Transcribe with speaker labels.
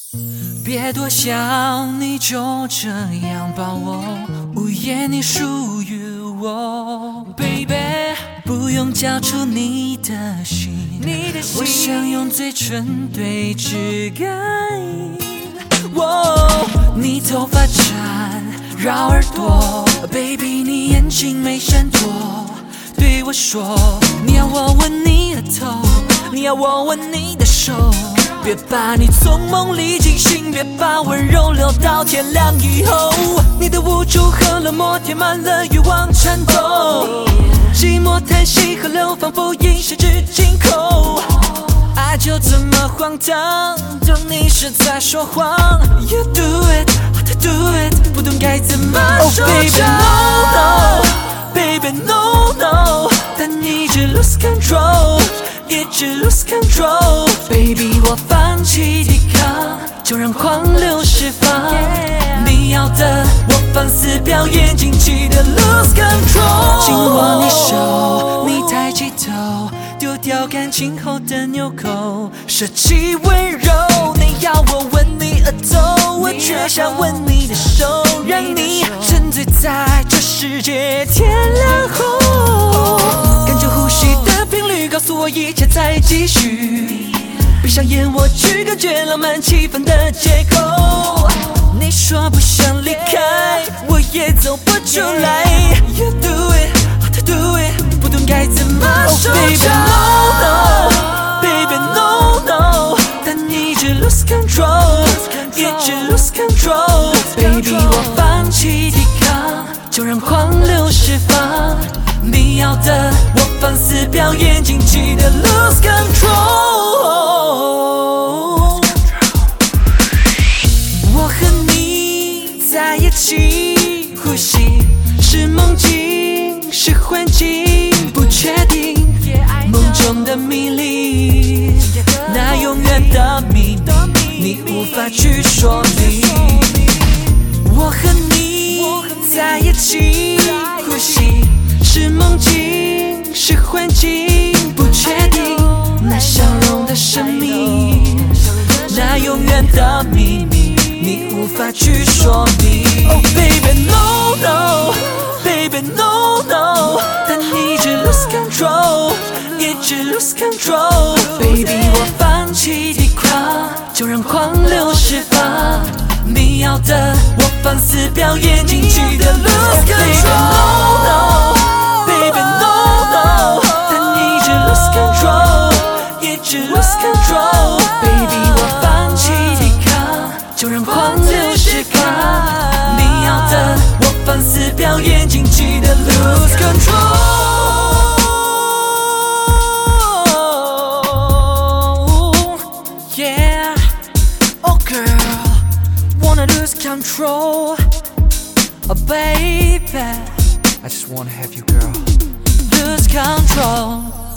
Speaker 1: 别多想，你就这样抱我，午夜你属于我 ，baby， 不用交出你的心，我想用嘴唇对指感。你头发缠绕耳朵 ，baby， 你眼睛没闪躲，对我说，你要我吻你的头，你要我吻你的手。别把你从梦里惊醒，别把温柔留到天亮以后。你的无助和冷漠填满了欲望颤抖，寂寞叹息河流仿佛已十指紧扣。爱就这么荒唐，当你是在说谎。You do it, how to do it， 不懂该怎么收场。Baby no no， 但你一直 lose control， 一直 lose control。Baby 我放弃抵抗，就让狂流释放。你要的我放肆表演，尽情的 lose control。紧握你手，你抬起头，丢掉感情后的纽扣，舍弃温柔。你要我吻你额头，我却想吻你的手，让你沉醉在这世界天亮后。感觉呼吸的频率告诉我一切在继续，闭上眼我去感觉浪漫气氛的借口。你说不想离开，我也走不出来。You do it, how to do it， 不懂该怎么收场。Baby no no， 但你一直 lose control， 一直 lose control。Baby 我放弃抵抗，就让狂流释放。你要的我放肆表演，尽情的 lose control。我和你在一起，呼吸是梦境，是幻境，不确定。梦中的迷离，那永远的秘密，你无法去说明。我和你在一起，呼吸是梦境，是幻境，不确定。那笑容的生命，那永远的秘密，你无法去说明。Oh baby no no， baby no no， 但你一直 lose control， 一直 lose control。Baby 我放弃抵抗，就让狂流释放。你要的我放肆表演，尽情的 lose control。Baby no no， 但你一直 lose control， 一直 lose control。Baby 我放弃抵抗，就让狂流释放。你要的我放肆表演，尽情的 lose control。Yeah, oh girl, wanna lose control, oh baby, I just wanna have you, girl. Lose control.